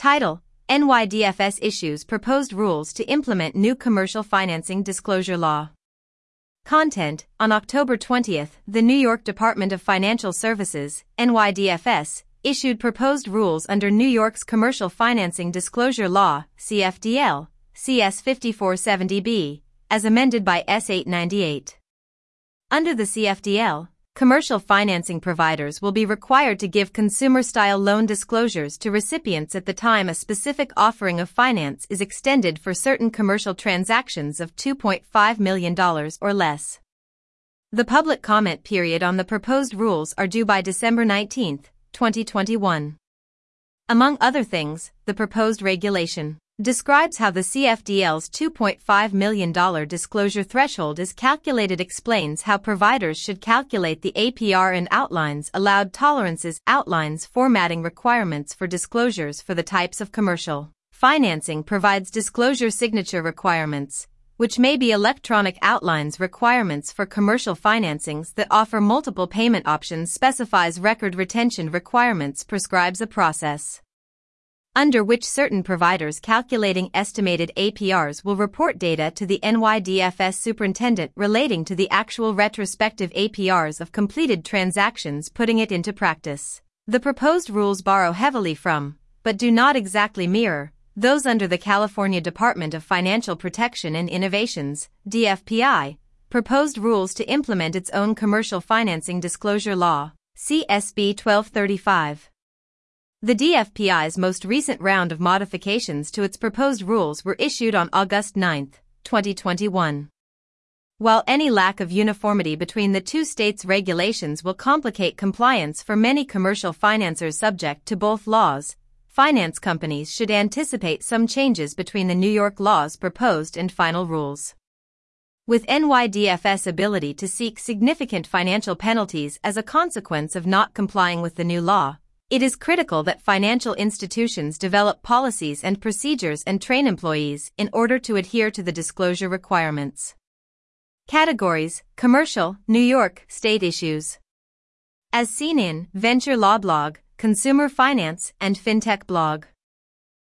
Title: NYDFS issues proposed rules to implement new commercial financing disclosure law. Content: on October 20, the New York Department of Financial Services, NYDFS, issued proposed rules under New York's Commercial Financing Disclosure Law, CFDL, CS 5470B, as amended by S 898. Under the CFDL, commercial financing providers will be required to give consumer-style loan disclosures to recipients at the time a specific offering of finance is extended for certain commercial transactions of $2.5 million or less. The public comment period on the proposed rules are due by December 19, 2021. Among other things, the proposed regulation describes how the CFDL's $2.5 million disclosure threshold is calculated, explains how providers should calculate the APR and outlines allowed tolerances, outlines formatting requirements for disclosures for the types of commercial financing, provides disclosure signature requirements, which may be electronic, outlines requirements for commercial financings that offer multiple payment options, specifies record retention requirements, prescribes a process under which certain providers calculating estimated APRs will report data to the NYDFS superintendent relating to the actual retrospective APRs of completed transactions, putting it into practice. The proposed rules borrow heavily from, but do not exactly mirror, those under the California Department of Financial Protection and Innovation's, DFPI, proposed rules to implement its own commercial financing disclosure law, CSB 1235. The DFPI's most recent round of modifications to its proposed rules were issued on August 9, 2021. While any lack of uniformity between the two states' regulations will complicate compliance for many commercial financiers subject to both laws, finance companies should anticipate some changes between the New York law's proposed and final rules. With NYDFS ability to seek significant financial penalties as a consequence of not complying with the new law, it is critical that financial institutions develop policies and procedures and train employees in order to adhere to the disclosure requirements. Categories: Commercial, New York, State issues. As seen in Venture Law Blog, Consumer Finance, and FinTech Blog.